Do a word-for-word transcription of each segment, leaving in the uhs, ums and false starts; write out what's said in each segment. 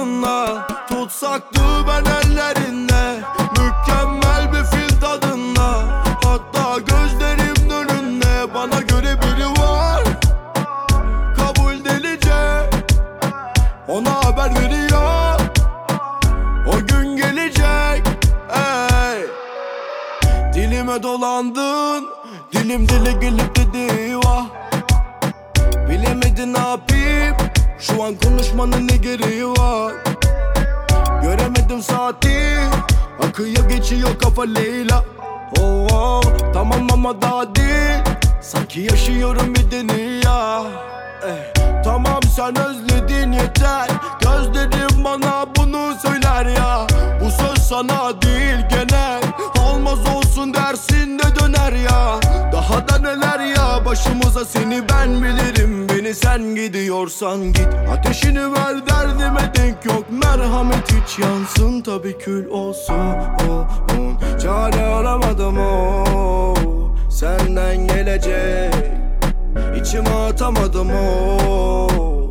gerdanınla tutsaktı ben ellerinde. Mükemmel bir fil tadında, hatta gözlerimin önünde. Bana göre biri var, kabul delice, ona haber veriyor, o gün gelecek. Ey, dilime dolandın, dilim dile gelip dedi vah. Bilemedin ne yapayım, şu an konuşmanın ne gereği var. Göremedim saati, akıyor geçiyor kafa Leyla. Oh, oh, tamam ama daha değil, sanki yaşıyorum bir dünya. eh, Tamam sen özledin yeter, gözlerim bana bunu söyler ya. Bu söz sana değil genel, olmaz olsun dersin de döner ya. Daha da neler ya başımıza, seni ben bilirim. Beni sen gidiyorsan git, ateşini ver, derdime denk yok. Merhamet hiç yansın tabi kül olsun. oh, oh. Çare aramadım o, senden gelecek, İçime atamadım o.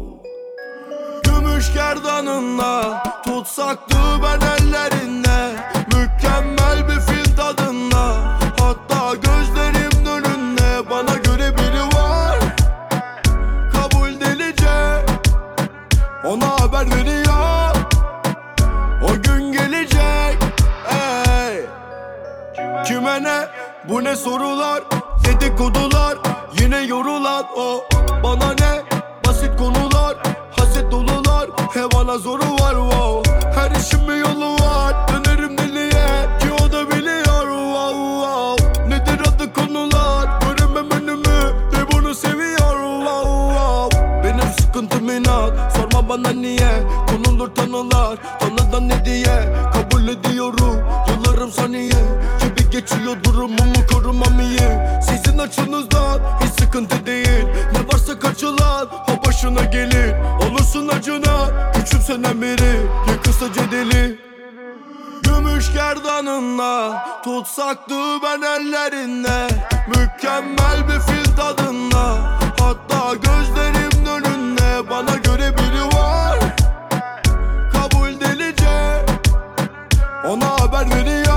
Gümüş gerdanınla tutsaktı ben ellerinde. Mükemmel bir fil tadında, hatta gözlerimin önünde. Bana göre biri var, kabul delice, ona haber veriyor, o gün gelecek. Ey, kime ne, bu ne sorular, dedikodular, yine yorulan o. Bana ne, basit konular, haset dolular, he bana zoru var wow. Her işin bir yolu var, dönerim deliye ki o da biliyor wow, wow. Nedir adı konular, göremem önümü de bunu seviyor wow, wow. Benim sıkıntım inat, sorma bana niye. Konulur tanılar, tanıdan ne diye. Kabul ediyorum, yıllarım saniye. Gibi geçiyor durumumu korumam iyi. Sizin açınızdan hiç sıkıntı değil, ne varsa kaçılan o başına gelir. Olursun acına, küçümsenen biri, ya kısaca deli. Gümüş gerdanınla tutsaktı ben ellerinde. Mükemmel bir fil tadında, hatta gözlerimin önünde. Bana göre biri var, kabul delice, ona haber veriyor,